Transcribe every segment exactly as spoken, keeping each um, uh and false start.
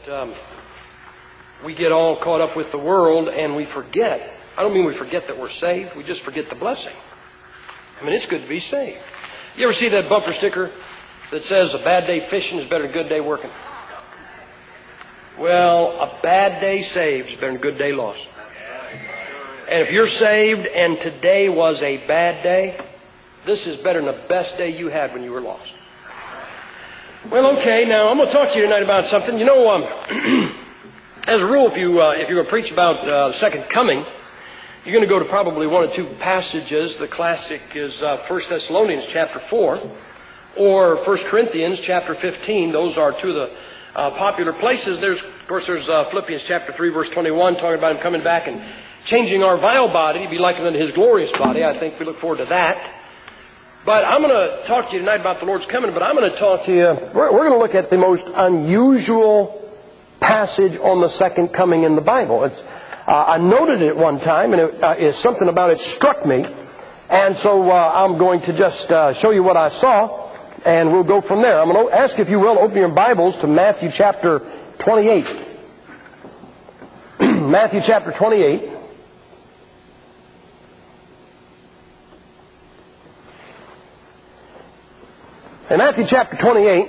that um, we get all caught up with the world and we forget. I don't mean we forget that we're saved. We just forget the blessing. I mean, it's good to be saved. You ever see that bumper sticker that says a bad day fishing is better than a good day working? Well, a bad day saved is better than a good day lost. And if you're saved and today was a bad day, this is better than the best day you had when you were lost. Well, okay, now I'm going to talk to you tonight about something. You know, um, as a rule, if, you, uh, if you're going to preach about uh, the second coming, you're going to go to probably one or two passages. The classic is uh, First Thessalonians chapter four or First Corinthians chapter fifteen. Those are two of the uh, popular places. There's, of course, there's uh, Philippians chapter three, verse twenty-one, talking about Him coming back and changing our vile body to be likened unto His glorious body. I think we look forward to that. But I'm going to talk to you tonight about the Lord's coming, but I'm going to talk to you, we're, we're going to look at the most unusual passage on the second coming in the Bible. It's, uh, I noted it one time, and it, uh, it's something about it struck me. And so uh, I'm going to just uh, show you what I saw, and we'll go from there. I'm going to ask, if you will, open your Bibles to Matthew chapter twenty-eight. Matthew chapter twenty-eight. In Matthew chapter twenty-eight,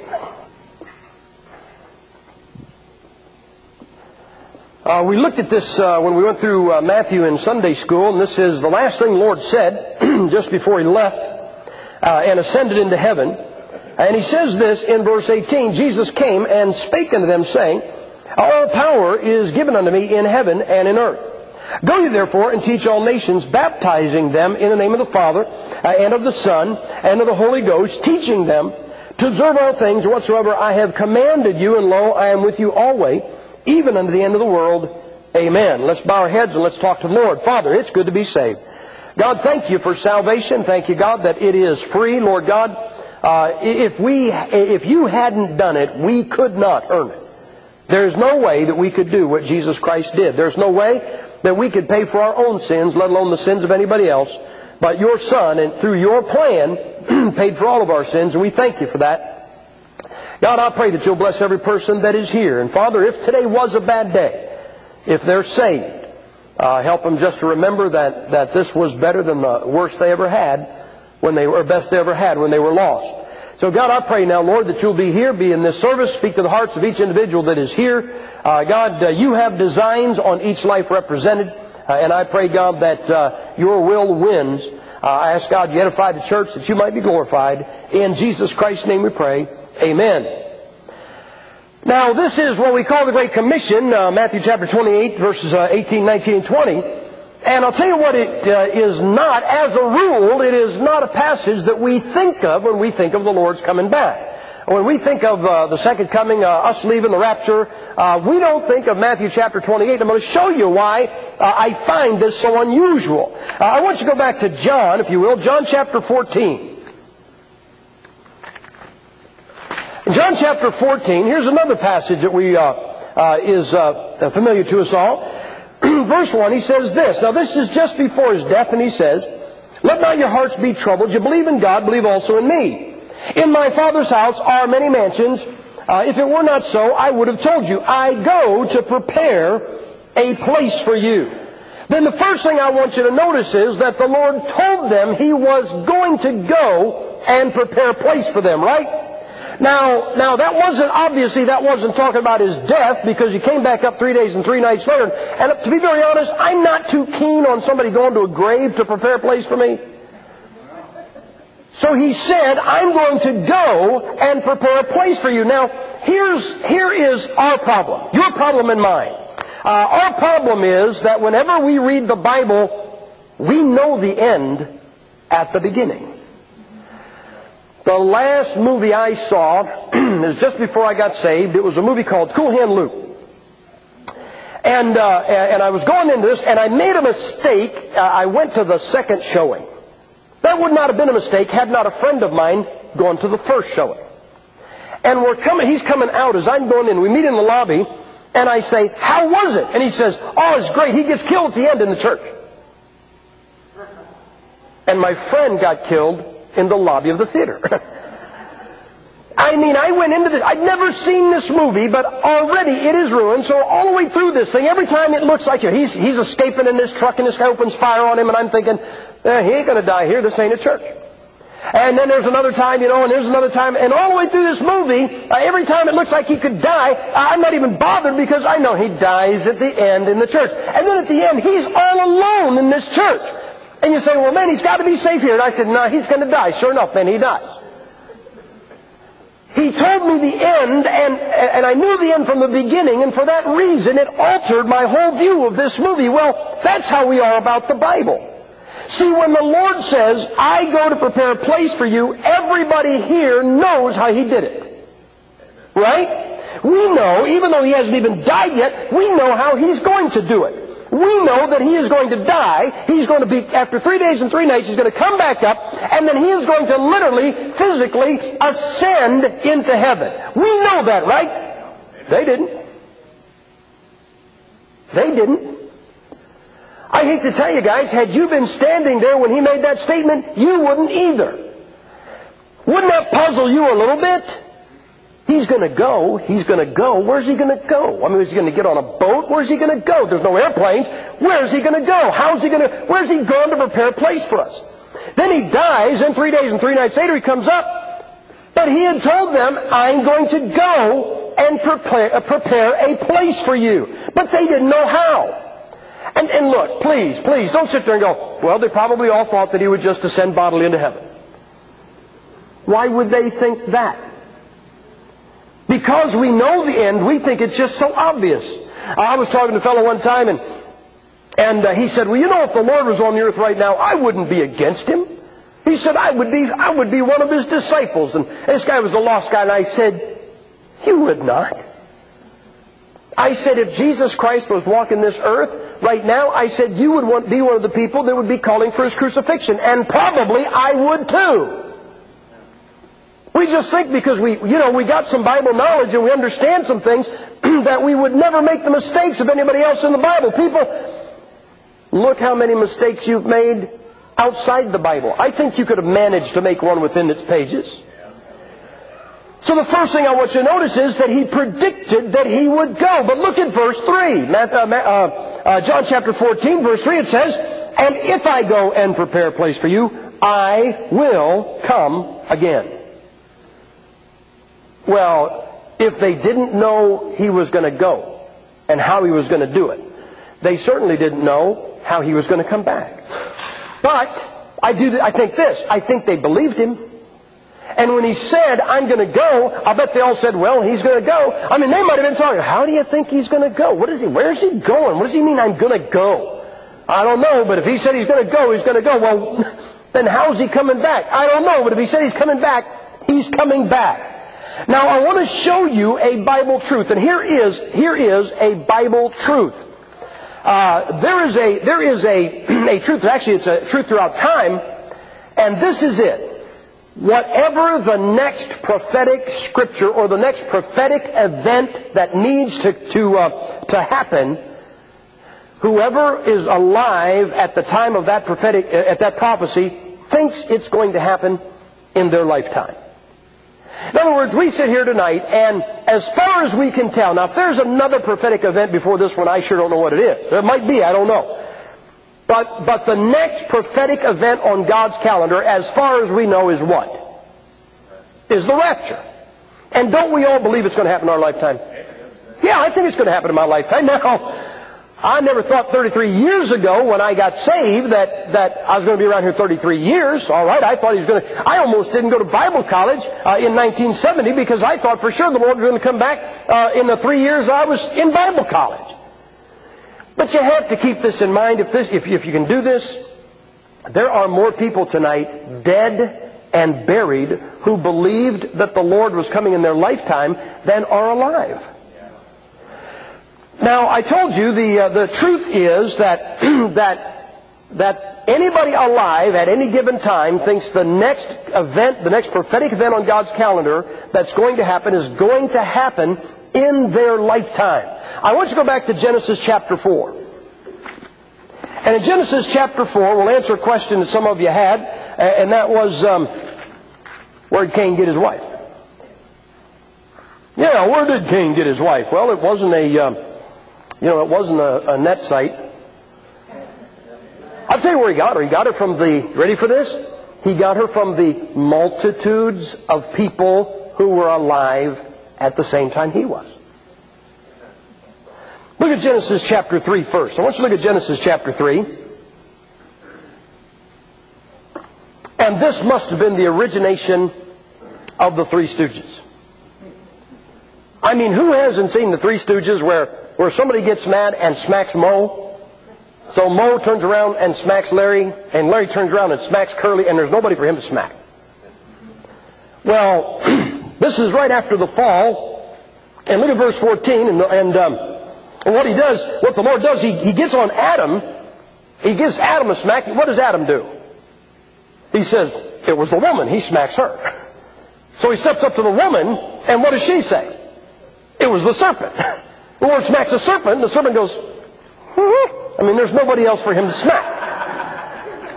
uh, we looked at this uh, when we went through uh, Matthew in Sunday school, and this is the last thing the Lord said just before He left uh, and ascended into heaven. And He says this in verse eighteen, Jesus came and spake unto them, saying, All power is given unto me in heaven and in earth. Go ye therefore and teach all nations, baptizing them in the name of the Father, uh, and of the Son, and of the Holy Ghost, teaching them to observe all things whatsoever I have commanded you, and lo, I am with you always, even unto the end of the world. Amen. Let's bow our heads and let's talk to the Lord. Father, it's good to be saved. God, thank you for salvation. Thank you, God, that it is free. Lord God, uh, if we, if you hadn't done it, we could not earn it. There's no way that we could do what Jesus Christ did. There's no way that we could pay for our own sins, let alone the sins of anybody else. But your Son, and through your plan, paid for all of our sins, and we thank you for that. God, I pray that you'll bless every person that is here. And Father, if today was a bad day, if they're saved, uh, help them just to remember that, that this was better than the worst they ever had, when they were, or best they ever had when they were lost. So God, I pray now, Lord, that you'll be here, be in this service, speak to the hearts of each individual that is here. Uh, God, uh, you have designs on each life represented, uh, and I pray, God, that uh, your will wins. Uh, I ask God you edify the church that you might be glorified. In Jesus Christ's name we pray. Amen. Now, this is what we call the Great Commission, uh, Matthew chapter twenty-eight, verses uh, eighteen, nineteen, and twenty. And I'll tell you what it uh, is not. As a rule, it is not a passage that we think of when we think of the Lord's coming back. When we think of uh, the second coming, uh, us leaving, the rapture, uh, we don't think of Matthew chapter twenty-eight. I'm going to show you why uh, I find this so unusual. Uh, I want you to go back to John, if you will, John chapter fourteen. In John chapter fourteen, here's another passage that we uh, uh, is uh, familiar to us all. Verse one, he says this. Now this is just before his death, and he says, Let not your hearts be troubled. You believe in God, believe also in me. In my Father's house are many mansions. Uh, if it were not so, I would have told you. I go to prepare a place for you. Then the first thing I want you to notice is that the Lord told them He was going to go and prepare a place for them, right? Now, now that wasn't, obviously that wasn't talking about His death, because He came back up three days and three nights later. And to be very honest, I'm not too keen on somebody going to a grave to prepare a place for me. So He said, I'm going to go and prepare a place for you. Now, here's, here is our problem. Your problem and mine. Uh, our problem is that whenever we read the Bible, we know the end at the beginning. The last movie I saw is just before I got saved. It was a movie called Cool Hand Luke. And, uh, and I was going into this, and I made a mistake. Uh, I went to the second showing. That would not have been a mistake had not a friend of mine gone to the first showing. And we're coming, he's coming out as I'm going in. We meet in the lobby, and I say, How was it? And he says, Oh, it's great. He gets killed at the end in the church. And my friend got killed in the lobby of the theater. I mean, I went into this. I'd never seen this movie, but already it is ruined. So all the way through this thing, every time it looks like he's, he's escaping in this truck and this guy opens fire on him, and I'm thinking, eh, he ain't going to die here. This ain't a church. And then there's another time, you know, and there's another time. And all the way through this movie, uh, every time it looks like he could die, I'm not even bothered because I know he dies at the end in the church. And then at the end, he's all alone in this church. And you say, well, man, he's got to be safe here. And I said, no, he's going to die. Sure enough, man, he dies. He told me the end, and, and I knew the end from the beginning, and for that reason it altered my whole view of this movie. Well, that's how we are about the Bible. See, when the Lord says, I go to prepare a place for you, everybody here knows how He did it. Right? We know, even though He hasn't even died yet, we know how He's going to do it. We know that He is going to die. He's going to be, after three days and three nights, He's going to come back up, and then He is going to literally, physically ascend into heaven. We know that, right? They didn't. They didn't. I hate to tell you guys, had you been standing there when He made that statement, you wouldn't either. Wouldn't that puzzle you a little bit? He's going to go. He's going to go. Where's He going to go? I mean, is He going to get on a boat? Where's He going to go? There's no airplanes. Where's He going to go? How's He going to... Where's He going to prepare a place for us? Then He dies, and three days and three nights later He comes up. But He had told them, I'm going to go and prepare, uh, prepare a place for you. But they didn't know how. And, and look, please, please, don't sit there and go, well, they probably all thought that He would just ascend bodily into heaven. Why would they think that? Because we know the end, we think it's just so obvious. I was talking to a fellow one time, and and uh, he said, well, you know, if the Lord was on the earth right now, I wouldn't be against Him. He said, I would be I would be one of His disciples. And this guy was a lost guy, and I said, you would not. I said, if Jesus Christ was walking this earth right now, I said, you would want, be one of the people that would be calling for His crucifixion. And probably I would too. We just think because we, you know, we got some Bible knowledge and we understand some things that we would never make the mistakes of anybody else in the Bible. People, look how many mistakes you've made outside the Bible. I think you could have managed to make one within its pages. So the first thing I want you to notice is that He predicted that He would go. But look at verse three. Uh, uh, uh, John chapter fourteen, verse three, it says, and if I go and prepare a place for you, I will come again. Well, if they didn't know He was going to go and how He was going to do it, they certainly didn't know how He was going to come back. But I do. I think this. I think they believed Him. And when He said, I'm going to go, I bet they all said, well, He's going to go. I mean, they might have been talking, how do you think He's going to go? What is He? Where is He going? What does He mean, I'm going to go? I don't know, but if He said He's going to go, He's going to go. Well, then how's He coming back? I don't know, but if He said He's coming back, He's coming back. Now, I want to show you a Bible truth, and here is here is a Bible truth. Uh, there is a there is a a truth. Actually, it's a truth throughout time, and this is it. Whatever the next prophetic scripture or the next prophetic event that needs to to uh, to happen, whoever is alive at the time of that prophetic uh, at that prophecy thinks it's going to happen in their lifetime. In other words, we sit here tonight, and as far as we can tell, now if there's another prophetic event before this one, I sure don't know what it is. There might be, I don't know. But, but the next prophetic event on God's calendar, as far as we know, is what? Is the rapture. And don't we all believe it's going to happen in our lifetime? Yeah, I think it's going to happen in my lifetime. Now, I never thought thirty-three years ago when I got saved that, that I was going to be around here thirty-three years. All right, I thought He was going to... I almost didn't go to Bible college uh, in nineteen seventy because I thought for sure the Lord was going to come back uh, in the three years I was in Bible college. But you have to keep this in mind. If, this, if, if you can do this, there are more people tonight dead and buried who believed that the Lord was coming in their lifetime than are alive. Now, I told you the uh, the truth is that that that anybody alive at any given time thinks the next event, the next prophetic event on God's calendar that's going to happen is going to happen in their lifetime. I want you to go back to Genesis chapter four. And in Genesis chapter four, we'll answer a question that some of you had, and that was, um, where did Cain get his wife? Yeah, where did Cain get his wife? Well, it wasn't a, um, you know, it wasn't a, a net site. I'll tell you where he got her. He got her from the, ready for this? He got her from the multitudes of people who were alive at the same time he was. Look at Genesis chapter three first. I want you to look at Genesis chapter three. And this must have been the origination of the Three Stooges. I mean, who hasn't seen the Three Stooges where, where somebody gets mad and smacks Moe? So Moe turns around and smacks Larry, and Larry turns around and smacks Curly, and there's nobody for him to smack. Well, this is right after the fall. And look at verse fourteen, and, and um, what he does, what the Lord does, he, he gets on Adam. He gives Adam a smack. What does Adam do? He says, it was the woman. He smacks her. So he steps up to the woman, and what does she say? It was the serpent. The Lord smacks the serpent, the serpent goes, I mean, there's nobody else for him to smack.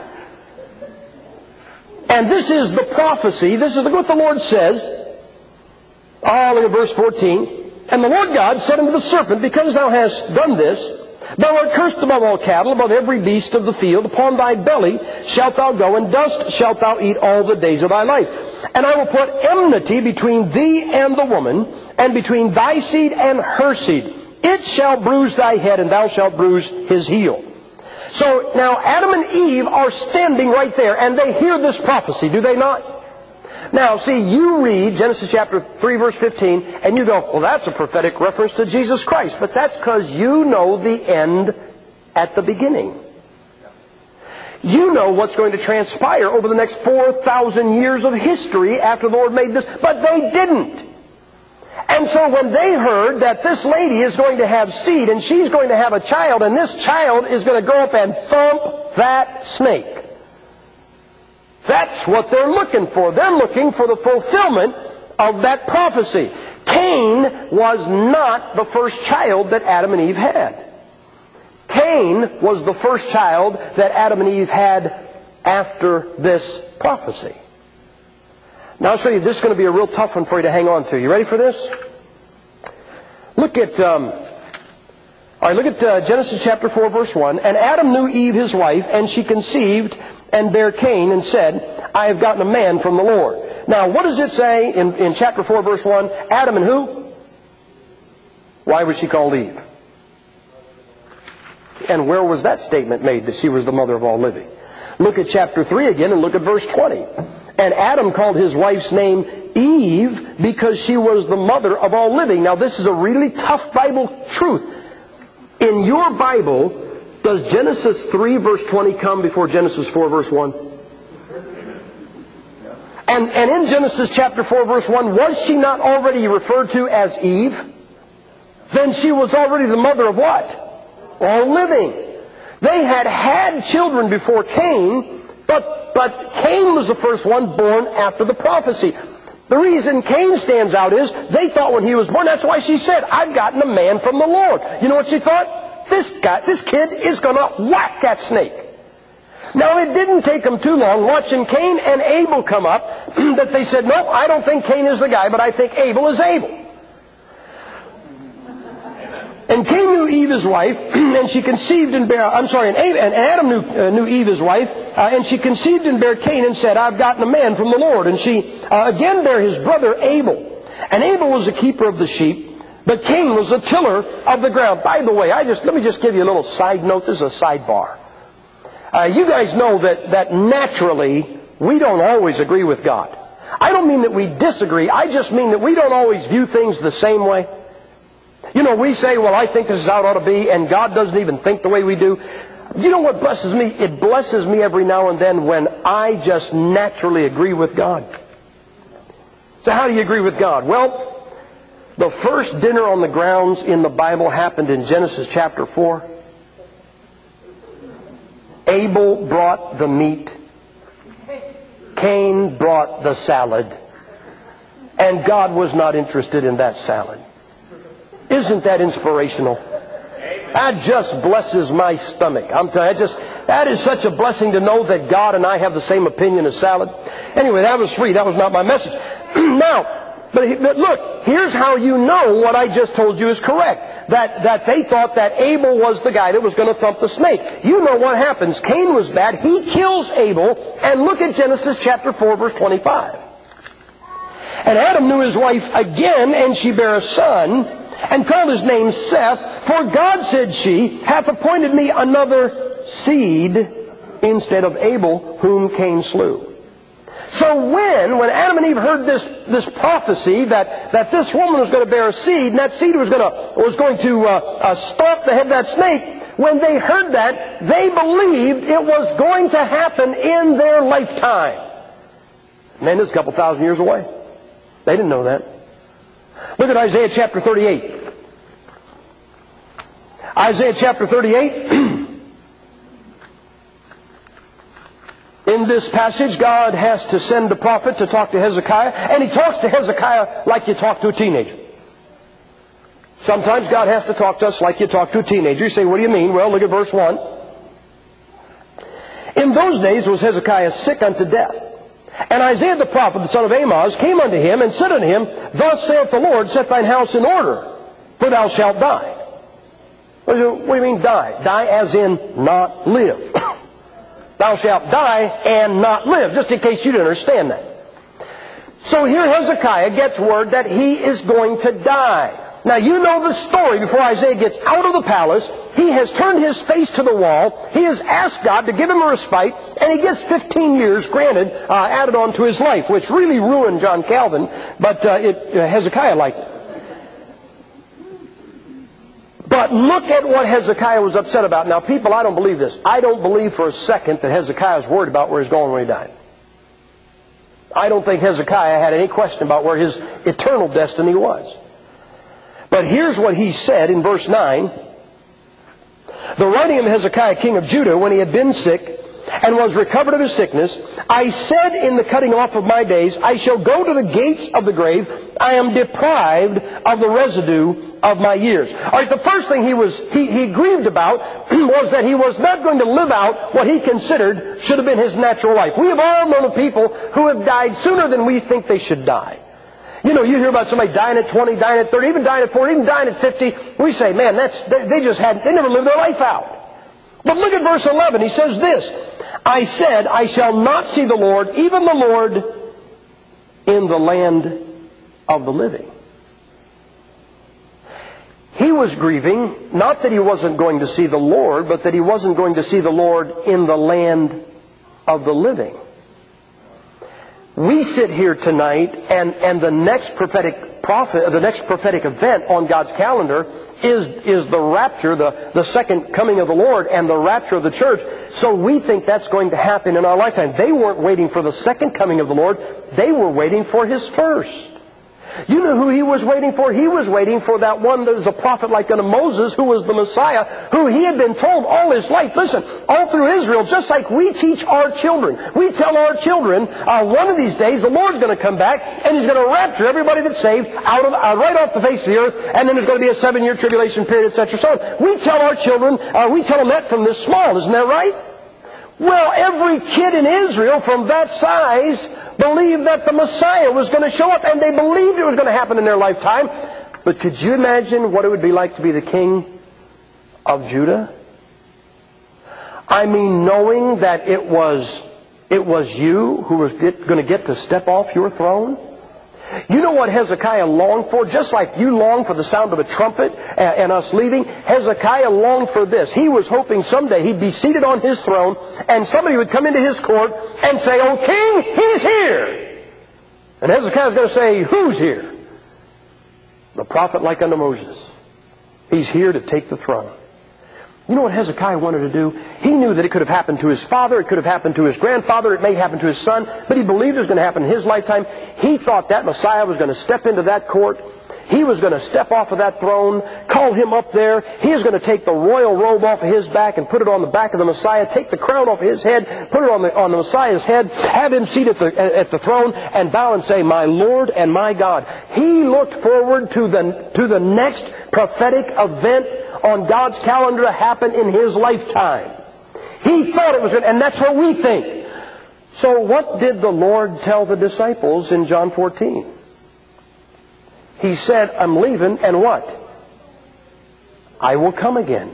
And this is the prophecy. This is what the Lord says. Oh, look at verse fourteen. And the Lord God said unto the serpent, because thou hast done this, thou art cursed above all cattle, above every beast of the field. Upon thy belly shalt thou go, and dust shalt thou eat all the days of thy life. And I will put enmity between thee and the woman, and between thy seed and her seed. It shall bruise thy head, and thou shalt bruise his heel. So now Adam and Eve are standing right there, and they hear this prophecy, do they not? Now, see, you read Genesis chapter three, verse fifteen, and you go, well, that's a prophetic reference to Jesus Christ. But that's because you know the end at the beginning. You know what's going to transpire over the next four thousand years of history after the Lord made this. But they didn't. And so when they heard that this lady is going to have seed, and she's going to have a child, and this child is going to go up and thump that snake. That's what they're looking for. They're looking for the fulfillment of that prophecy. Cain was not the first child that Adam and Eve had. Cain was the first child that Adam and Eve had after this prophecy. Now I'll show you, this is going to be a real tough one for you to hang on to. You ready for this? Look at, um, all right, look at uh, Genesis chapter four, verse one. And Adam knew Eve his wife, and she conceived and bare Cain, and said, I have gotten a man from the Lord. Now, what does it say in, in chapter four, verse one? Adam and who? Why was she called Eve? And where was that statement made, that she was the mother of all living? Look at chapter three again, and look at verse twenty. And Adam called his wife's name Eve, because she was the mother of all living. Now, this is a really tough Bible truth. In your Bible, does Genesis three, verse twenty come before Genesis four, verse one? And, and in Genesis chapter four, verse one, was she not already referred to as Eve? Then she was already the mother of what? All living. They had had children before Cain, but, but Cain was the first one born after the prophecy. The reason Cain stands out is, they thought when he was born, that's why she said, I've gotten a man from the Lord. You know what she thought? This guy, this kid is going to whack that snake. Now, it didn't take them too long, watching Cain and Abel come up, that they said, no, I don't think Cain is the guy, but I think Abel is Abel. And Cain knew Eve his wife, and she conceived and bare, I'm sorry, and Adam knew, uh, knew Eve his wife, uh, and she conceived and bare Cain, and said, I've gotten a man from the Lord. And she uh, again bare his brother Abel. And Abel was a keeper of the sheep, but Cain was a tiller of the ground. By the way, I just let me just give you a little side note. This is a sidebar. Uh, you guys know that, that naturally we don't always agree with God. I don't mean that we disagree. I just mean that we don't always view things the same way. You know, we say, well, I think this is how it ought to be, and God doesn't even think the way we do. You know what blesses me? It blesses me every now and then when I just naturally agree with God. So how do you agree with God? Well, the first dinner on the grounds in the Bible happened in Genesis chapter four. Abel brought the meat. Cain brought the salad. And God was not interested in that salad. Isn't that inspirational? That just blesses my stomach. I'm telling you, just, that is such a blessing to know that God and I have the same opinion as salad. Anyway, that was free. That was not my message. Now, But, he, but look, here's how you know what I just told you is correct. That, that they thought that Abel was the guy that was going to thump the snake. You know what happens. Cain was bad. He kills Abel. And look at Genesis chapter four, verse twenty-five. And Adam knew his wife again, and she bare a son, and called his name Seth. For God, said she, hath appointed me another seed instead of Abel, whom Cain slew. So when, when Adam and Eve heard this, this prophecy that, that this woman was going to bear a seed, and that seed was going to, was going to uh, uh, stalk the head of that snake, when they heard that, they believed it was going to happen in their lifetime. Man, this is a couple thousand years away. They didn't know that. Look at Isaiah chapter thirty-eight. Isaiah chapter thirty-eight. In this passage, God has to send a prophet to talk to Hezekiah, and he talks to Hezekiah like you talk to a teenager. Sometimes God has to talk to us like you talk to a teenager. You say, what do you mean? Well, look at verse one. In those days was Hezekiah sick unto death. And Isaiah the prophet, the son of Amoz, came unto him and said unto him, Thus saith the Lord, set thine house in order, for thou shalt die. What do you, what do you mean die? Die as in not live. Thou shalt die and not live, just in case you didn't understand that. So here Hezekiah gets word that he is going to die. Now you know the story. Before Isaiah gets out of the palace, he has turned his face to the wall. He has asked God to give him a respite, and he gets fifteen years, granted, uh, added on to his life, which really ruined John Calvin, but uh, it, uh, Hezekiah liked it. But look at what Hezekiah was upset about. Now, people, I don't believe this. I don't believe for a second that Hezekiah was worried about where he's going when he died. I don't think Hezekiah had any question about where his eternal destiny was. But here's what he said in verse nine. The writing of Hezekiah, king of Judah, when he had been sick and was recovered of his sickness, I said in the cutting off of my days, I shall go to the gates of the grave. I am deprived of the residue of my years. All right, the first thing he was he, he grieved about was that he was not going to live out what he considered should have been his natural life. We have all known of people who have died sooner than we think they should die. You know, you hear about somebody dying at twenty, dying at thirty, even dying at forty, even dying at fifty. We say, man, that's they, they just had they never lived their life out. But look at verse eleven. He says this, I said, I shall not see the Lord, even the Lord, in the land of the living. He was grieving, not that he wasn't going to see the Lord, but that he wasn't going to see the Lord in the land of the living. We sit here tonight, and, and the next prophetic prophet, the next prophetic event on God's calendar is, is the rapture, the, the second coming of the Lord and the rapture of the church. So we think that's going to happen in our lifetime. They weren't waiting for the second coming of the Lord. They were waiting for His first. You know who he was waiting for? He was waiting for that one that was a prophet like unto Moses, who was the Messiah, who he had been told all his life. Listen, all through Israel, just like we teach our children. We tell our children, uh, one of these days the Lord's going to come back and He's going to rapture everybody that's saved out of uh, right off the face of the earth, and then there's going to be a seven-year tribulation period, et cetera, so on. We tell our children, uh, we tell them that from this small, isn't that right? Well, every kid in Israel from that size believed that the Messiah was going to show up, and they believed it was going to happen in their lifetime. But could you imagine what it would be like to be the king of Judah? I mean, knowing that it was it was you who was get, going to get to step off your throne. You know what Hezekiah longed for? Just like you long for the sound of a trumpet and, and us leaving, Hezekiah longed for this. He was hoping someday he'd be seated on his throne and somebody would come into his court and say, "Oh, king, he's here." And Hezekiah's going to say, "Who's here?" The prophet like unto Moses. He's here to take the throne. You know what Hezekiah wanted to do? He knew that it could have happened to his father, it could have happened to his grandfather, it may happen to his son, but he believed it was going to happen in his lifetime. He thought that Messiah was going to step into that court. He was going to step off of that throne, call him up there. He was going to take the royal robe off of his back and put it on the back of the Messiah, take the crown off his head, put it on the, on the Messiah's head, have him seated at the, at the throne, and bow and say, "My Lord and my God." He looked forward to the, to the next prophetic event on God's calendar to happen in his lifetime. He thought it was good, and that's what we think. So what did the Lord tell the disciples in John fourteen? He said, I'm leaving, and what? I will come again.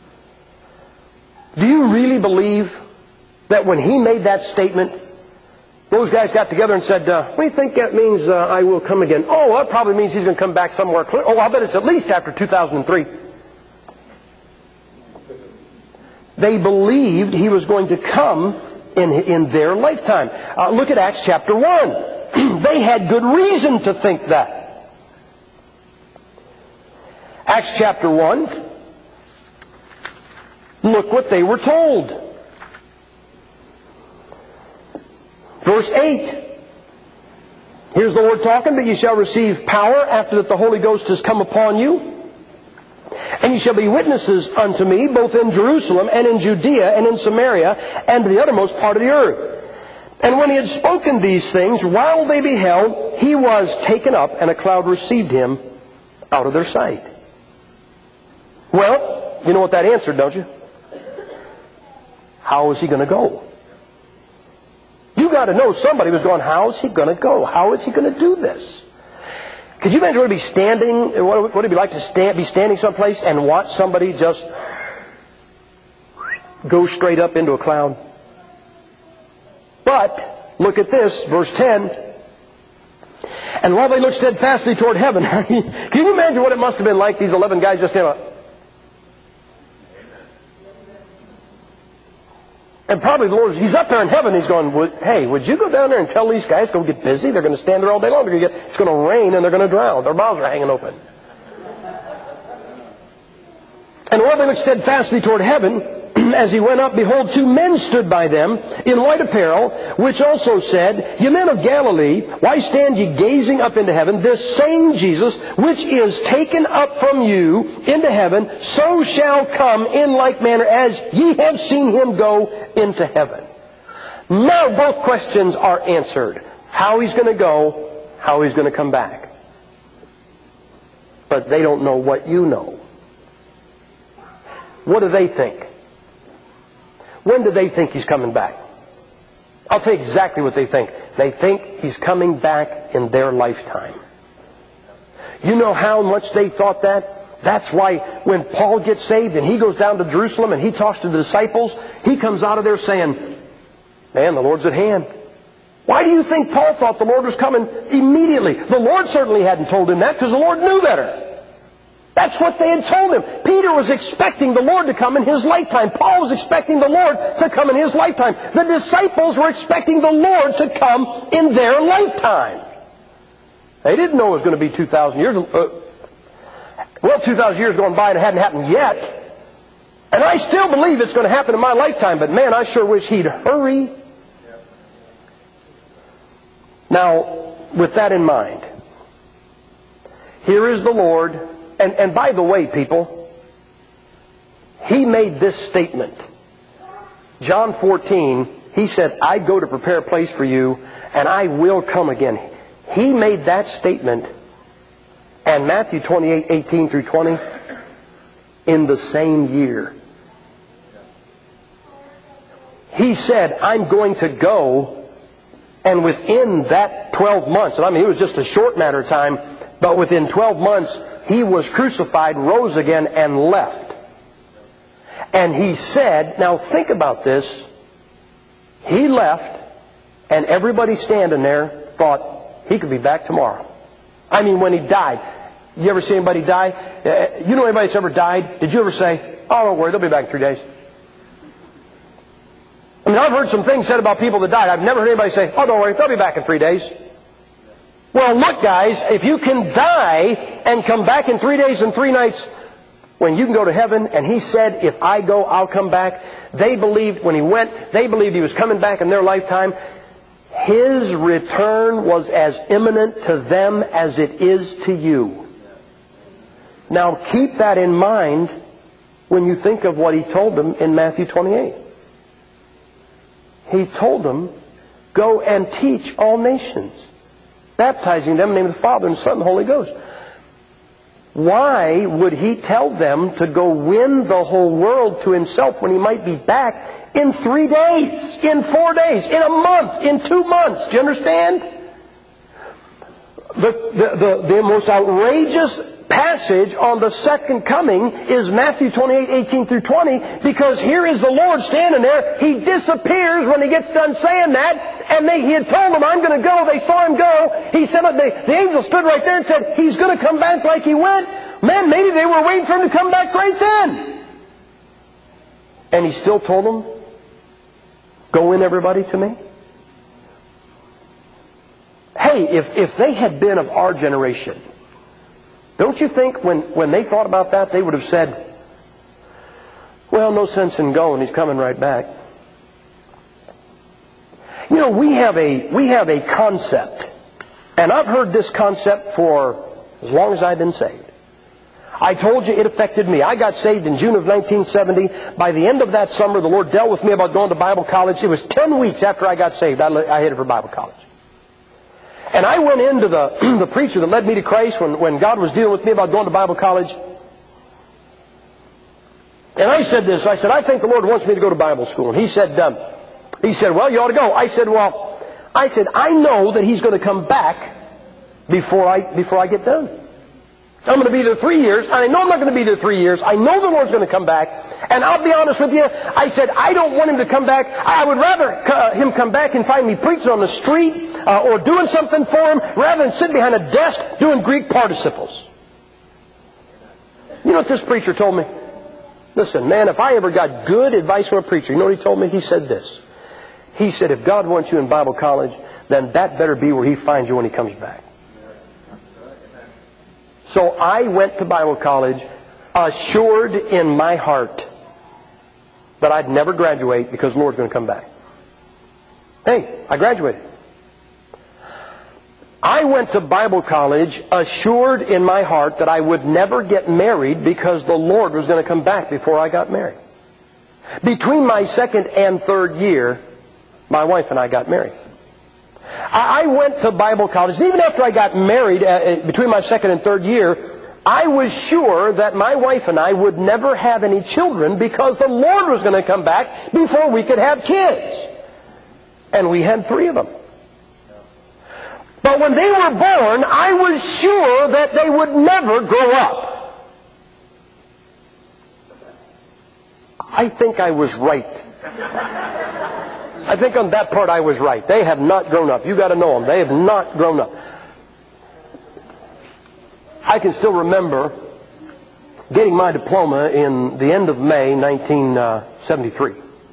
Do you really believe that when He made that statement, those guys got together and said, uh, what do you think that means, uh, I will come again? Oh, well, that probably means He's going to come back somewhere clear. Oh, I bet it's at least after two thousand three. They believed He was going to come in, in their lifetime. Uh, look at Acts chapter one. They had good reason to think that. Acts chapter one. Look what they were told. Verse eight. Here's the Lord talking, but ye shall receive power after that the Holy Ghost has come upon you. And ye shall be witnesses unto me, both in Jerusalem and in Judea and in Samaria and to the uttermost part of the earth. And when He had spoken these things, while they beheld, He was taken up, and a cloud received Him out of their sight. Well, you know what that answered, don't you? How is He going to go? You got to know somebody was going, how is He going to go? How is He going to do this? Could you imagine what it'd be standing, what would it be like to stand, be standing someplace and watch somebody just go straight up into a cloud? But, look at this, verse ten. And while they looked steadfastly toward heaven, can you imagine what it must have been like, these eleven guys just standing up? And probably the Lord, He's up there in heaven, He's going, hey, would you go down there and tell these guys, go get busy? They're going to stand there all day long. They're going to get, it's going to rain and they're going to drown. Their mouths are hanging open. And while they looked steadfastly toward heaven, as He went up, behold, two men stood by them in white apparel, which also said, Ye men of Galilee, why stand ye gazing up into heaven? This same Jesus, which is taken up from you into heaven, so shall come in like manner as ye have seen Him go into heaven. Now both questions are answered. How He's going to go, how He's going to come back. But they don't know what you know. What do they think? When do they think He's coming back? I'll tell you exactly what they think. They think He's coming back in their lifetime. You know how much they thought that? That's why when Paul gets saved and he goes down to Jerusalem and he talks to the disciples, he comes out of there saying, man, the Lord's at hand. Why do you think Paul thought the Lord was coming immediately? The Lord certainly hadn't told him that because the Lord knew better. That's what they had told him. Peter was expecting the Lord to come in his lifetime. Paul was expecting the Lord to come in his lifetime. The disciples were expecting the Lord to come in their lifetime. They didn't know it was going to be two thousand years. Uh, well, two thousand years going by and it hadn't happened yet. And I still believe it's going to happen in my lifetime, but man, I sure wish He'd hurry. Now, with that in mind, here is the Lord. And, and by the way, people, He made this statement. John fourteen, He said, I go to prepare a place for you, and I will come again. He made that statement, and Matthew twenty-eight, eighteen through twenty, in the same year. He said, I'm going to go, and within that twelve months, and I mean it was just a short matter of time, but within twelve months, He was crucified, rose again, and left. And He said, now think about this, He left, and everybody standing there thought He could be back tomorrow. I mean, when He died. You ever see anybody die? Uh, you know anybody that's ever died? Did you ever say, oh, don't worry, they'll be back in three days? I mean, I've heard some things said about people that died. I've never heard anybody say, oh, don't worry, they'll be back in three days. Well, look, guys, if you can die and come back in three days and three nights, when you can go to heaven, and He said, if I go, I'll come back. They believed, when He went, they believed He was coming back in their lifetime. His return was as imminent to them as it is to you. Now, keep that in mind when you think of what He told them in Matthew twenty-eight. He told them, go and teach all nations, baptizing them in the name of the Father and the Son and the Holy Ghost. Why would He tell them to go win the whole world to Himself when He might be back in three days, in four days, in a month, in two months? Do you understand? the, the, the, the most outrageous passage on the second coming is Matthew twenty-eight, eighteen through twenty, because here is the Lord standing there. He disappears when He gets done saying that, and they, He had told them, I'm going to go. They saw Him go. He said, the, the angel stood right there and said, He's going to come back like He went. Man, maybe they were waiting for Him to come back right then. And He still told them, go in, everybody, to me. Hey, if, if they had been of our generation, don't you think when, when they thought about that, they would have said, well, no sense in going. He's coming right back. You know, we have a, we have a concept, and I've heard this concept for as long as I've been saved. I told you it affected me. I got saved in June of nineteen seventy. By the end of that summer, the Lord dealt with me about going to Bible college. It was ten weeks after I got saved, I, I headed for Bible college. And I went into the, the preacher that led me to Christ when, when God was dealing with me about going to Bible college. And I said this, I said, I think the Lord wants me to go to Bible school. And he said, um, he said, well, you ought to go. I said, well, I said, I know that He's going to come back before I, before I get done. I'm going to be there three years, and I know I'm not going to be there three years. I know the Lord's going to come back. And I'll be honest with you, I said, I don't want Him to come back. I would rather uh, Him come back and find me preaching on the street uh, or doing something for Him rather than sitting behind a desk doing Greek participles. You know what this preacher told me? Listen, man, if I ever got good advice from a preacher, you know what he told me? He said this. He said, if God wants you in Bible college, then that better be where He finds you when He comes back. So I went to Bible college assured in my heart that I'd never graduate because the Lord's going to come back. Hey, I graduated. I went to Bible college assured in my heart that I would never get married because the Lord was going to come back before I got married. Between my second and third year, my wife and I got married. I went to Bible college, and even after I got married, uh, between my second and third year, I was sure that my wife and I would never have any children because the Lord was going to come back before we could have kids. And we had three of them. But when they were born, I was sure that they would never grow up. I think I was right. I think on that part I was right. They have not grown up. You've got to know them. They have not grown up. I can still remember getting my diploma in the end of May nineteen seventy-three.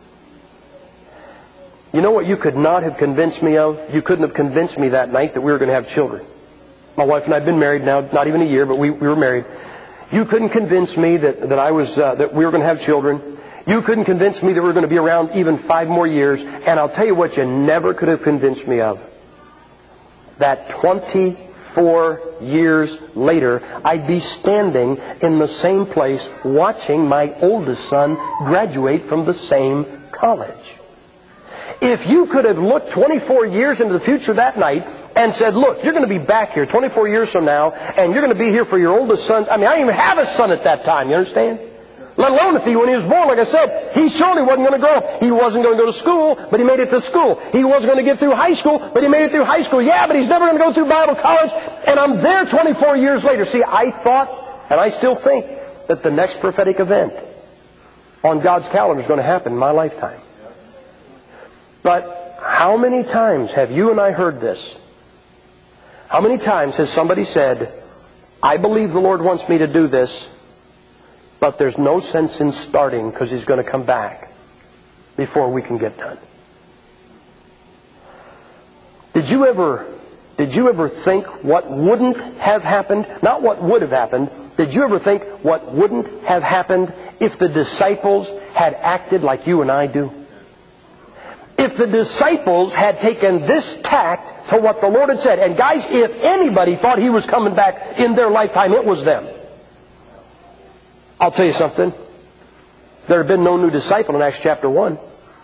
You know what you could not have convinced me of? You couldn't have convinced me that night that we were going to have children. My wife and I have been married now, not even a year, but we, we were married. You couldn't convince me that, that I was uh, that we were going to have children. You couldn't convince me that we were going to be around even five more years. And I'll tell you what you never could have convinced me of. That twenty-four years later, I'd be standing in the same place watching my oldest son graduate from the same college. If you could have looked twenty-four years into the future that night and said, look, you're going to be back here twenty-four years from now, and you're going to be here for your oldest son. I mean, I didn't even have a son at that time, you understand? Let alone if he, when he was born, like I said, he surely wasn't going to grow up. He wasn't going to go to school, but he made it to school. He wasn't going to get through high school, but he made it through high school. Yeah, but he's never going to go through Bible college. And I'm there twenty-four years later. See, I thought, and I still think, that the next prophetic event on God's calendar is going to happen in my lifetime. But how many times have you and I heard this? How many times has somebody said, I believe the Lord wants me to do this, but there's no sense in starting because He's going to come back before we can get done? Did you ever, did you ever think what wouldn't have happened? Not what would have happened. Did you ever think what wouldn't have happened if the disciples had acted like you and I do? If the disciples had taken this tact to what the Lord had said, and guys, if anybody thought He was coming back in their lifetime, it was them. I'll tell you something. There had been no new disciple in Acts chapter one.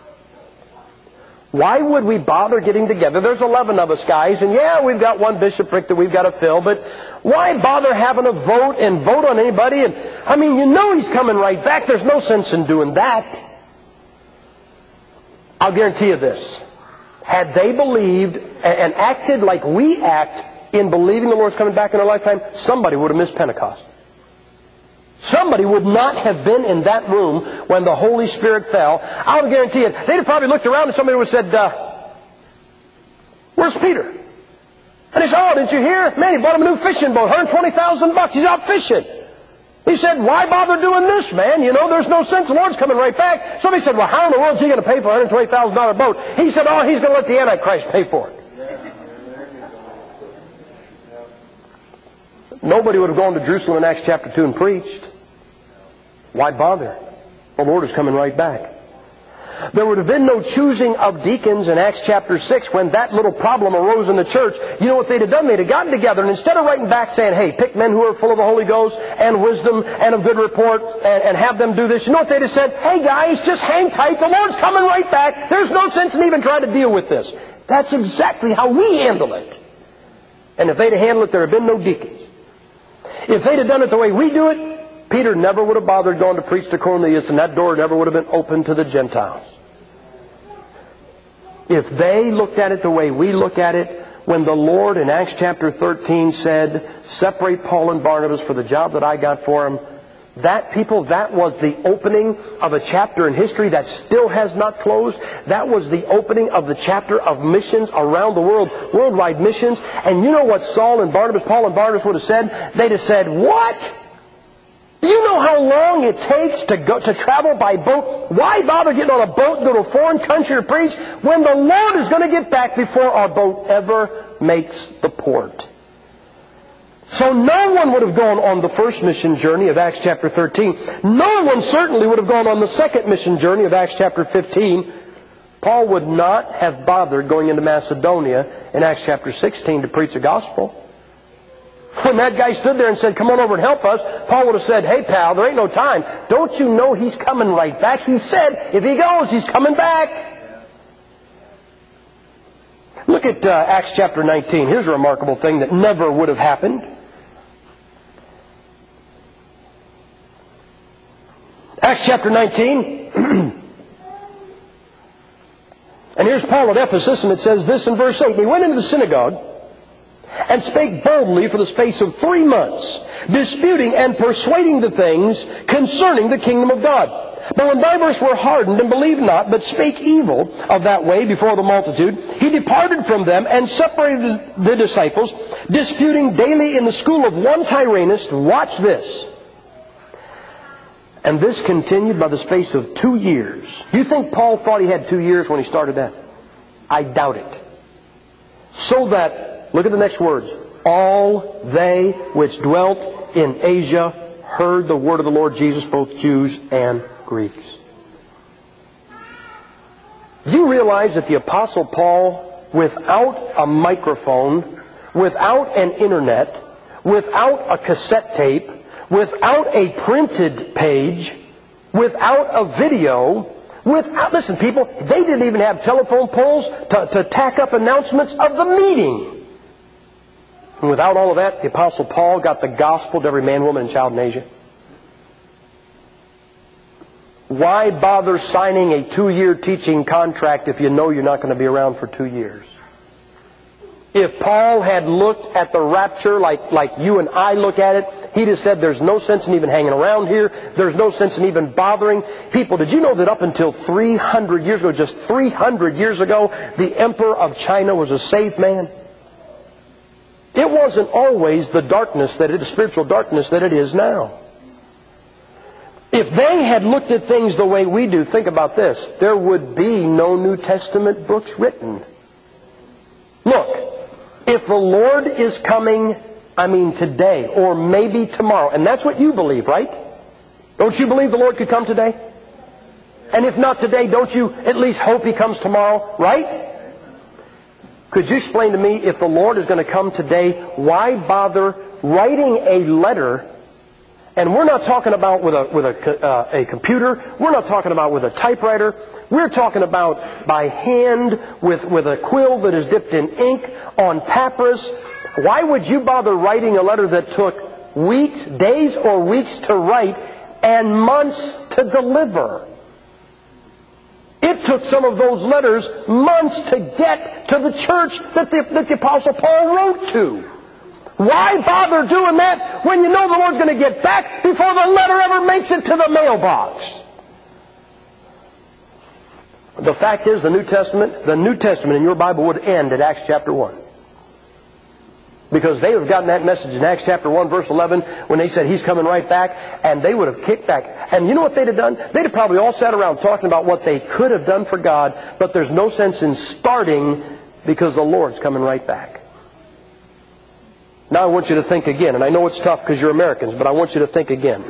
Why would we bother getting together? There's eleven of us guys, and yeah, we've got one bishopric that we've got to fill, but why bother having a vote and vote on anybody? And I mean, you know He's coming right back. There's no sense in doing that. I'll guarantee you this. Had they believed and acted like we act in believing the Lord's coming back in our lifetime, somebody would have missed Pentecost. Somebody would not have been in that room when the Holy Spirit fell. I'll guarantee it. They'd have probably looked around and somebody would have said, uh, where's Peter? And he said, oh, didn't you hear? Man, he bought him a new fishing boat, one hundred twenty thousand bucks. He's out fishing. He said, why bother doing this, man? You know, there's no sense. The Lord's coming right back. Somebody said, well, how in the world is he going to pay for a one hundred twenty thousand dollars boat? He said, oh, he's going to let the Antichrist pay for it. Nobody would have gone to Jerusalem in Acts chapter two and preached. Why bother? The Lord is coming right back. There would have been no choosing of deacons in Acts chapter six when that little problem arose in the church. You know what they'd have done? They'd have gotten together, and instead of writing back saying, hey, pick men who are full of the Holy Ghost and wisdom and of good report and, and have them do this, you know what they'd have said? Hey guys, just hang tight. The Lord's coming right back. There's no sense in even trying to deal with this. That's exactly how we handle it. And if they'd have handled it, there would have been no deacons. If they'd have done it the way we do it, Peter never would have bothered going to preach to Cornelius, and that door never would have been open to the Gentiles. If they looked at it the way we look at it, when the Lord in Acts chapter thirteen said, separate Paul and Barnabas for the job that I got for them, that, people, that was the opening of a chapter in history that still has not closed. That was the opening of the chapter of missions around the world, worldwide missions. And you know what Saul and Barnabas, Paul and Barnabas would have said? They'd have said, what? Do you know how long it takes to go to travel by boat? Why bother getting on a boat and go to a foreign country to preach when the Lord is going to get back before our boat ever makes the port? So no one would have gone on the first mission journey of Acts chapter thirteen. No one certainly would have gone on the second mission journey of Acts chapter fifteen. Paul would not have bothered going into Macedonia in Acts chapter sixteen to preach the gospel. When that guy stood there and said, come on over and help us, Paul would have said, hey pal, there ain't no time. Don't you know he's coming right back? He said, if he goes, he's coming back. Look at uh, Acts chapter nineteen. Here's a remarkable thing that never would have happened. Acts chapter nineteen. And here's Paul at Ephesus, and it says this in verse eight. And he went into the synagogue and spake boldly for the space of three months, disputing and persuading the things concerning the kingdom of God. But when divers were hardened and believed not, but spake evil of that way before the multitude, he departed from them and separated the disciples, disputing daily in the school of one Tyrannus. Watch this. And this continued by the space of two years. You think Paul thought he had two years when he started that? I doubt it. So that, look at the next words, all they which dwelt in Asia heard the word of the Lord Jesus, both Jews and Greeks. Do you realize that the Apostle Paul, without a microphone, without an internet, without a cassette tape, without a printed page, without a video, without, listen people, they didn't even have telephone poles to, to tack up announcements of the meeting. And without all of that, the Apostle Paul got the gospel to every man, woman, and child in Asia. Why bother signing a two-year teaching contract if you know you're not going to be around for two years? If Paul had looked at the rapture like, like you and I look at it, he'd have said there's no sense in even hanging around here. There's no sense in even bothering. People, did you know that up until three hundred years ago, just three hundred years ago, the Emperor of China was a saved man? It wasn't always the darkness, that it, the spiritual darkness that it is now. If they had looked at things the way we do, think about this, there would be no New Testament books written. Look, if the Lord is coming, I mean today, or maybe tomorrow, and that's what you believe, right? Don't you believe the Lord could come today? And if not today, don't you at least hope He comes tomorrow, right? Could you explain to me, if the Lord is going to come today, why bother writing a letter? And we're not talking about with a with a, uh, a computer. We're not talking about with a typewriter. We're talking about by hand with, with a quill that is dipped in ink on papyrus. Why would you bother writing a letter that took weeks, days or weeks to write and months to deliver? It took some of those letters months to get to the church that the, that the Apostle Paul wrote to. Why bother doing that when you know the Lord's going to get back before the letter ever makes it to the mailbox? The fact is, the New Testament, the New Testament in your Bible would end at Acts chapter one. Because they would have gotten that message in Acts chapter one, verse eleven, when they said He's coming right back, and they would have kicked back. And you know what they'd have done? They'd have probably all sat around talking about what they could have done for God, but there's no sense in starting because the Lord's coming right back. Now I want you to think again, and I know it's tough because you're Americans, but I want you to think again.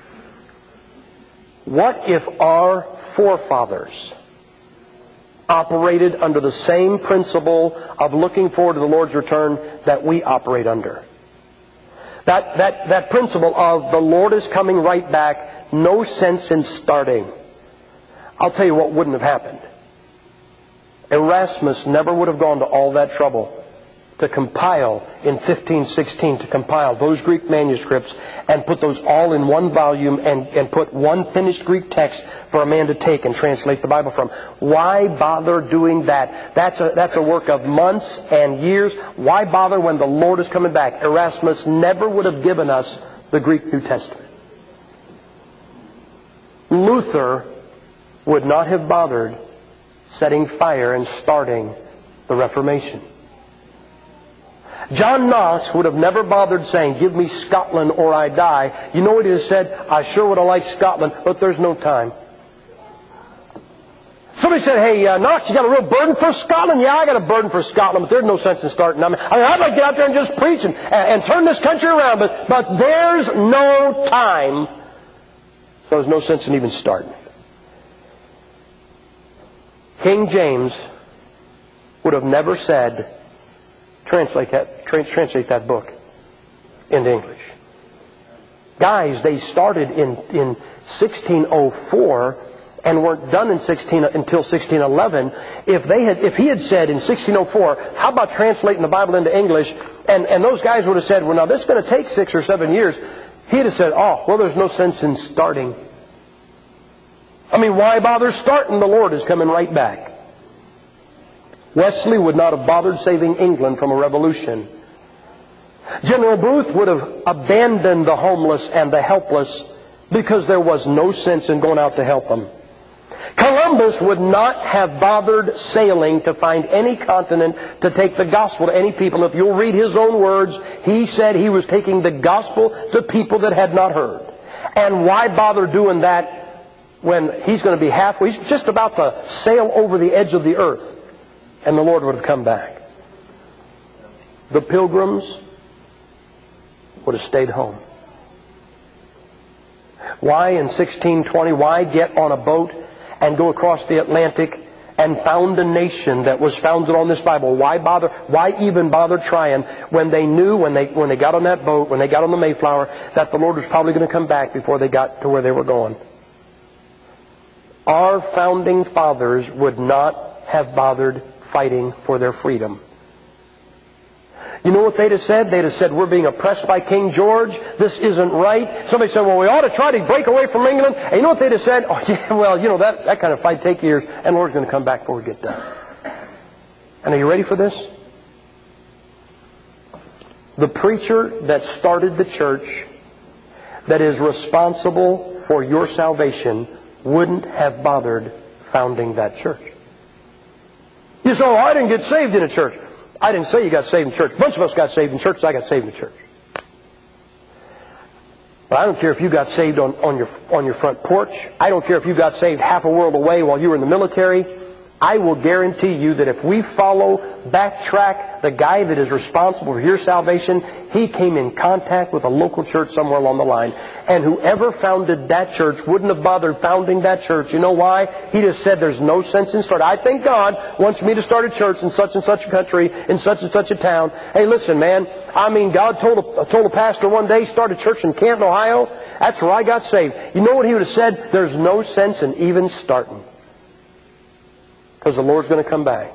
What if our forefathers operated under the same principle of looking forward to the Lord's return that we operate under? That, that, that principle of the Lord is coming right back, no sense in starting. I'll tell you what wouldn't have happened. Erasmus never would have gone to all that trouble to compile in fifteen sixteen, to compile those Greek manuscripts and put those all in one volume and, and put one finished Greek text for a man to take and translate the Bible from. Why bother doing that? That's a, that's a work of months and years. Why bother when the Lord is coming back? Erasmus never would have given us the Greek New Testament. Luther would not have bothered setting fire and starting the Reformation. John Knox would have never bothered saying, give me Scotland or I die. You know what he has said? I sure would have liked Scotland, but there's no time. Somebody said, hey, uh, Knox, you got a real burden for Scotland? Yeah, I got a burden for Scotland, but there's no sense in starting. I mean, I'd like to get out there and just preach and, and turn this country around, but, but there's no time. So there's no sense in even starting. King James would have never said, Translate that, trans, translate that book into English. Guys, they started in, in sixteen oh four and weren't done in sixteen until sixteen eleven. If they had, if he had said in sixteen oh four, how about translating the Bible into English? And, and those guys would have said, well, now this is going to take six or seven years. He'd have said, oh, well, there's no sense in starting. I mean, why bother starting? The Lord is coming right back. Wesley would not have bothered saving England from a revolution. General Booth would have abandoned the homeless and the helpless because there was no sense in going out to help them. Columbus would not have bothered sailing to find any continent to take the gospel to any people. If you'll read his own words, he said he was taking the gospel to people that had not heard. And why bother doing that when he's going to be halfway? He's just about to sail over the edge of the earth. And the Lord would have come back. The Pilgrims would have stayed home. Why in sixteen twenty, why get on a boat and go across the Atlantic and found a nation that was founded on this Bible? Why bother? Why even bother trying when they knew, when they, when they got on that boat, when they got on the Mayflower, that the Lord was probably going to come back before they got to where they were going? Our founding fathers would not have bothered fighting for their freedom. You know what they'd have said? They'd have said, we're being oppressed by King George. This isn't right. Somebody said, well, we ought to try to break away from England. And you know what they'd have said? Oh, yeah, well, you know, that, that kind of fight takes years, and the Lord's going to come back before we get done. And are you ready for this? The preacher that started the church, that is responsible for your salvation, wouldn't have bothered founding that church. You say, oh, I didn't get saved in a church. I didn't say you got saved in church. A bunch of us got saved in churches. I got saved in church. But I don't care if you got saved on, on your on your front porch. I don't care if you got saved half a world away while you were in the military. I will guarantee you that if we follow, backtrack the guy that is responsible for your salvation, he came in contact with a local church somewhere along the line. And whoever founded that church wouldn't have bothered founding that church. You know why? He just said there's no sense in starting. I think God wants me to start a church in such and such a country, in such and such a town. Hey, listen, man. I mean, God told a, told a pastor one day, start a church in Canton, Ohio. That's where I got saved. You know what he would have said? There's no sense in even starting. Because the Lord's going to come back.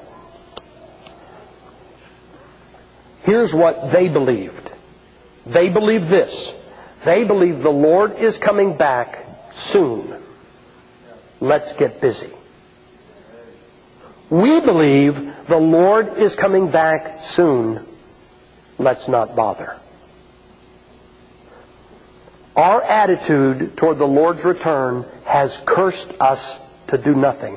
Here's what they believed. They believed this. They believed the Lord is coming back soon. Let's get busy. We believe the Lord is coming back soon. Let's not bother. Our attitude toward the Lord's return has cursed us to do nothing.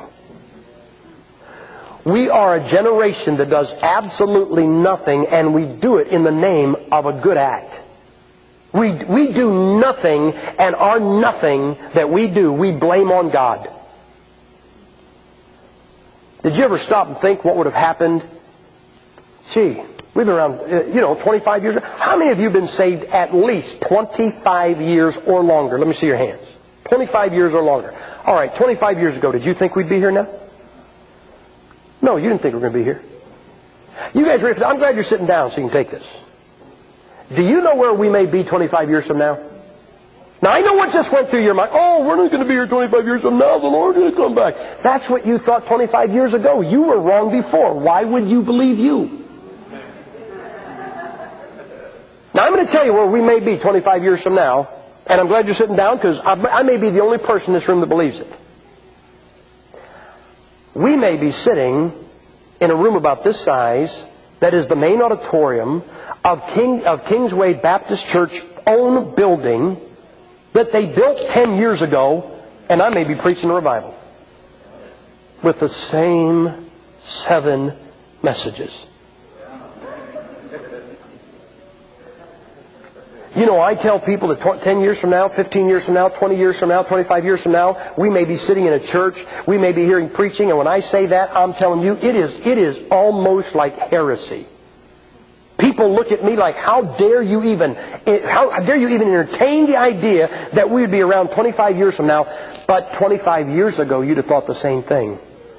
We are a generation that does absolutely nothing, and we do it in the name of a good act. We, we do nothing, and our nothing that we do, we blame on God. Did you ever stop and think what would have happened? Gee, we've been around, you know, twenty-five years. How many of you have been saved at least twenty-five years or longer? Let me see your hands. twenty-five years or longer. All right, twenty-five years ago, did you think we'd be here now? No, you didn't think we were going to be here. You guys, I'm glad you're sitting down so you can take this. Do you know where we may be twenty-five years from now? Now, I know what just went through your mind. Oh, we're not going to be here twenty-five years from now. The Lord's going to come back. That's what you thought twenty-five years ago. You were wrong before. Why would you believe you? Now, I'm going to tell you where we may be twenty-five years from now. And I'm glad you're sitting down because I may be the only person in this room that believes it. We may be sitting in a room about this size that is the main auditorium of King of Kingsway Baptist Church own building that they built ten years ago, and I may be preaching a revival with the same seven messages. You know, I tell people that ten years from now, fifteen years from now, twenty years from now, twenty-five years from now, we may be sitting in a church, we may be hearing preaching, and when I say that, I'm telling you, it is, it is almost like heresy. People look at me like, how dare you even, how dare you even entertain the idea that we would be around twenty-five years from now, but twenty-five years ago you'd have thought the same thing.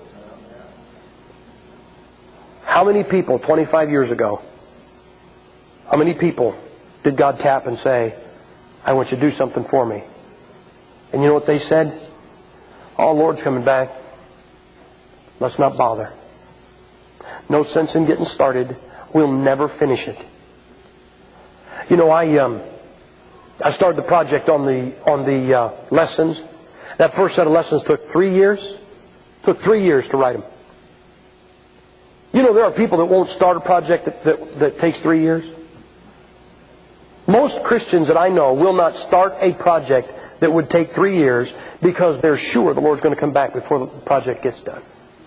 How many people twenty-five years ago, how many people did God tap and say, I want you to do something for me? And you know what they said? Oh, Lord's coming back. Let's not bother. No sense in getting started. We'll never finish it. You know, I um, I started the project on the on the uh, lessons. That first set of lessons took three years. Took three years to write them. You know, there are people that won't start a project that, that, that takes three years. Most Christians that I know will not start a project that would take three years because they're sure the Lord's going to come back before the project gets done.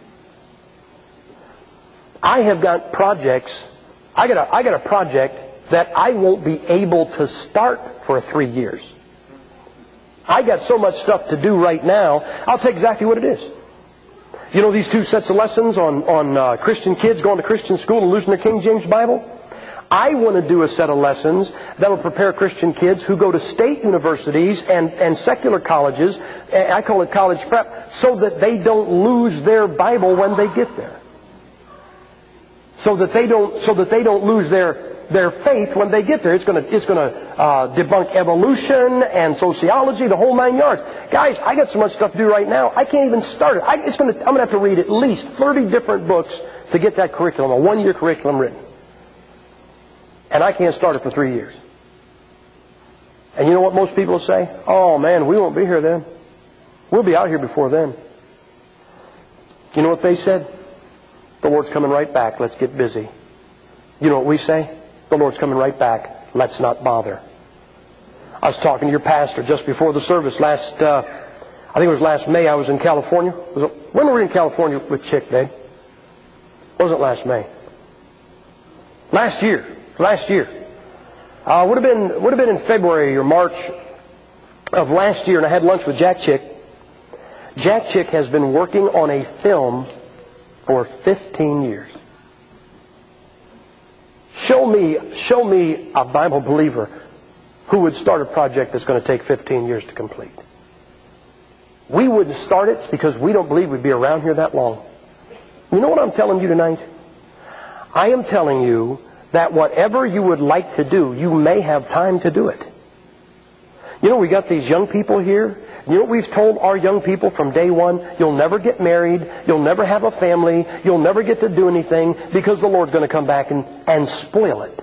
I have got projects, I got a, I got a project that I won't be able to start for three years. I got so much stuff to do right now, I'll tell you exactly what it is. You know these two sets of lessons on, on uh, Christian kids going to Christian school and losing their King James Bible? I want to do a set of lessons that will prepare Christian kids who go to state universities and, and secular colleges, I call it college prep, so that they don't lose their Bible when they get there. So that they don't, so that they don't lose their, their faith when they get there. It's going to, it's going to uh, debunk evolution and sociology, the whole nine yards. Guys, I got so much stuff to do right now, I can't even start it. I, it's going to, I'm going to have to read at least thirty different books to get that curriculum, a one-year curriculum written. And I can't start it for three years. And you know what most people say? Oh man, we won't be here then. We'll be out here before then. You know what they said? The Lord's coming right back. Let's get busy. You know what we say? The Lord's coming right back. Let's not bother. I was talking to your pastor just before the service last, uh, I think it was last May. I was in California. Was it, when were we in California with Chick, babe? Wasn't last May. Last year. Last year. Uh, would have been, would have been in February or March of last year, and I had lunch with Jack Chick. Jack Chick has been working on a film for fifteen years. Show me, show me a Bible believer who would start a project that's going to take fifteen years to complete. We wouldn't start it because we don't believe we'd be around here that long. You know what I'm telling you tonight? I am telling you that whatever you would like to do, you may have time to do it. You know, we got these young people here. You know what we've told our young people from day one? You'll never get married. You'll never have a family. You'll never get to do anything because the Lord's going to come back and, and spoil it.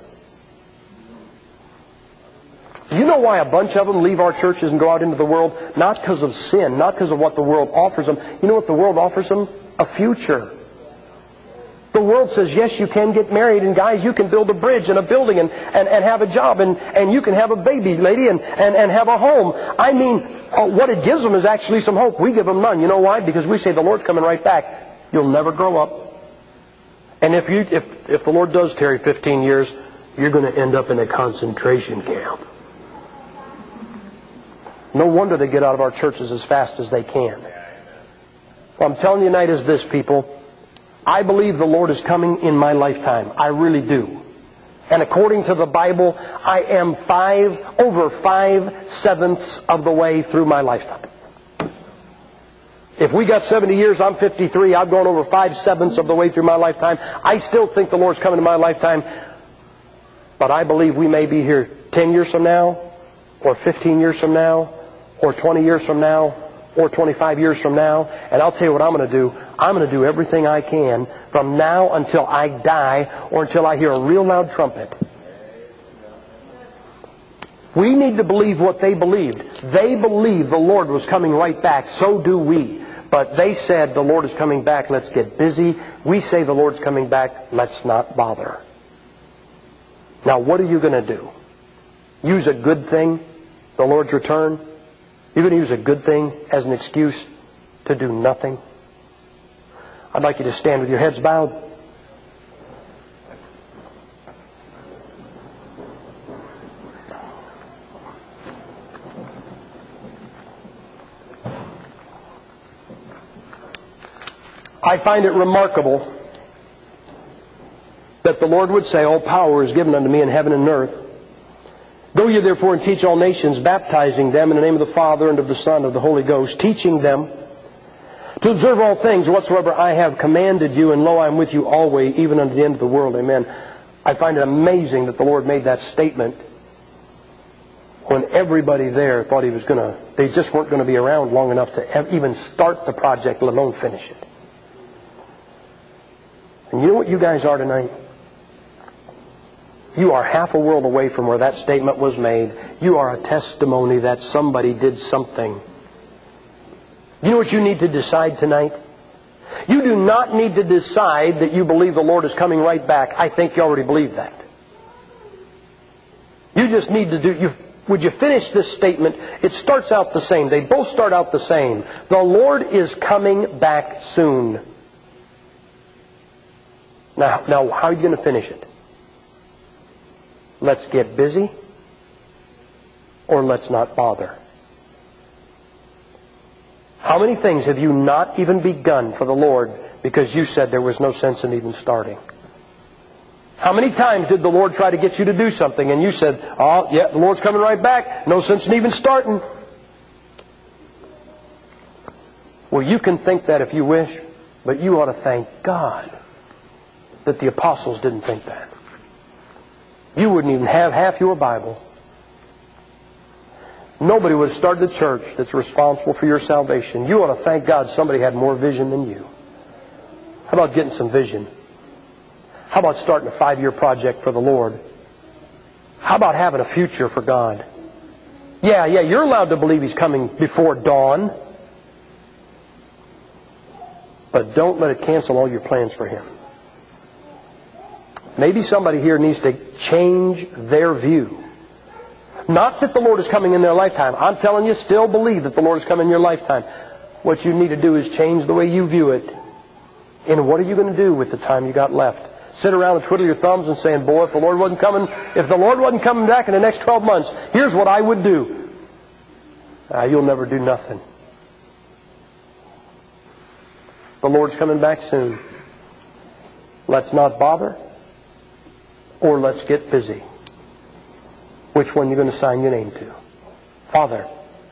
Do you know why a bunch of them leave our churches and go out into the world? Not because of sin, not because of what the world offers them. You know what the world offers them? A future. The world says, yes, you can get married, and guys, you can build a bridge and a building and, and, and have a job, and, and you can have a baby, lady, and, and, and have a home. I mean, uh, what it gives them is actually some hope. We give them none. You know why? Because we say the Lord's coming right back. You'll never grow up. And if you if if the Lord does tarry fifteen years, you're going to end up in a concentration camp. No wonder they get out of our churches as fast as they can. What I'm telling you tonight is this, people. I believe the Lord is coming in my lifetime. I really do. And according to the Bible, I am five, over five sevenths of the way through my lifetime. If we got seventy years, I'm fifty-three, I've gone over five sevenths of the way through my lifetime. I still think the Lord's coming in my lifetime. But I believe we may be here ten years from now, or fifteen years from now, or twenty years from now, or twenty-five years from now. And I'll tell you what I'm going to do. I'm going to do everything I can from now until I die or until I hear a real loud trumpet. We need to believe what they believed. They believed the Lord was coming right back. So do we. But they said the Lord is coming back. Let's get busy. We say the Lord's coming back. Let's not bother. Now what are you going to do? Use a good thing, the Lord's return? You're going to use a good thing as an excuse to do nothing? I'd like you to stand with your heads bowed. I find it remarkable that the Lord would say, all power is given unto me in heaven and earth. Go ye therefore and teach all nations, baptizing them in the name of the Father and of the Son and of the Holy Ghost, teaching them to observe all things whatsoever I have commanded you, and lo, I am with you always, even unto the end of the world. Amen. I find it amazing that the Lord made that statement when everybody there thought He was going to, they just weren't going to be around long enough to even start the project, let alone finish it. And you know what you guys are tonight? You are half a world away from where that statement was made. You are a testimony that somebody did something. You know what you need to decide tonight? You do not need to decide that you believe the Lord is coming right back. I think you already believe that. You just need to do... You, would you finish this statement? It starts out the same. They both start out the same. The Lord is coming back soon. Now, now how are you going to finish it? Let's get busy, or let's not bother. How many things have you not even begun for the Lord because you said there was no sense in even starting? How many times did the Lord try to get you to do something and you said, oh, yeah, the Lord's coming right back. No sense in even starting. Well, you can think that if you wish, but you ought to thank God that the apostles didn't think that. You wouldn't even have half your Bible. Nobody would have started the church that's responsible for your salvation. You ought to thank God somebody had more vision than you. How about getting some vision? How about starting a five-year project for the Lord? How about having a future for God? Yeah, yeah, you're allowed to believe He's coming before dawn. But don't let it cancel all your plans for Him. Maybe somebody here needs to change their view. Not that the Lord is coming in their lifetime. I'm telling you, still believe that the Lord is coming in your lifetime. What you need to do is change the way you view it. And what are you going to do with the time you got left? Sit around and twiddle your thumbs and saying, boy, if the Lord wasn't coming, if the Lord wasn't coming back in the next twelve months, here's what I would do. Uh, you'll never do nothing. The Lord's coming back soon. Let's not bother, or let's get busy. Which one you're going to sign your name to? Father,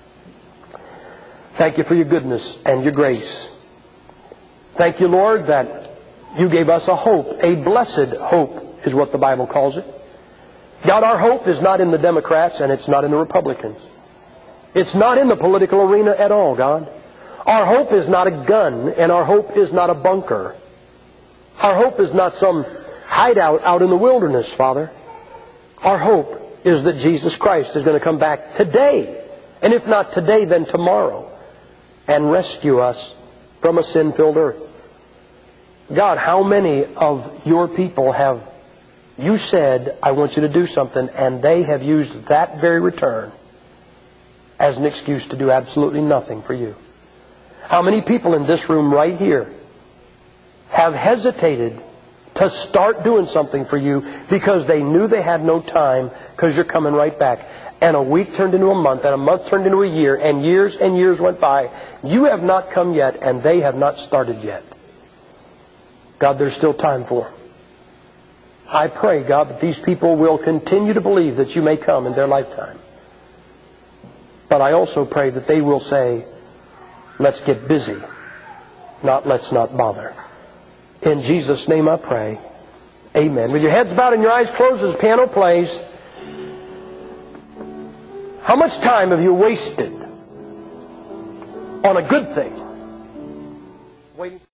thank you for your goodness and your grace. Thank you, Lord, that you gave us a hope. A blessed hope is what the Bible calls it. God, our hope is not in the Democrats and it's not in the Republicans. It's not in the political arena at all, God. Our hope is not a gun and our hope is not a bunker. Our hope is not some hideout out in the wilderness, Father. Our hope is that Jesus Christ is going to come back today. And if not today, then tomorrow. And rescue us from a sin-filled earth. God, how many of your people have you said, I want you to do something, and they have used that very return as an excuse to do absolutely nothing for you? How many people in this room right here have hesitated to start doing something for you because they knew they had no time because you're coming right back? And a week turned into a month, and a month turned into a year, and years and years went by. You have not come yet, and they have not started yet. God, there's still time for them. I pray, God, that these people will continue to believe that you may come in their lifetime. But I also pray that they will say, let's get busy, not let's not bother. In Jesus' name I pray. Amen. With your heads bowed and your eyes closed as the piano plays, how much time have you wasted on a good thing? Waiting.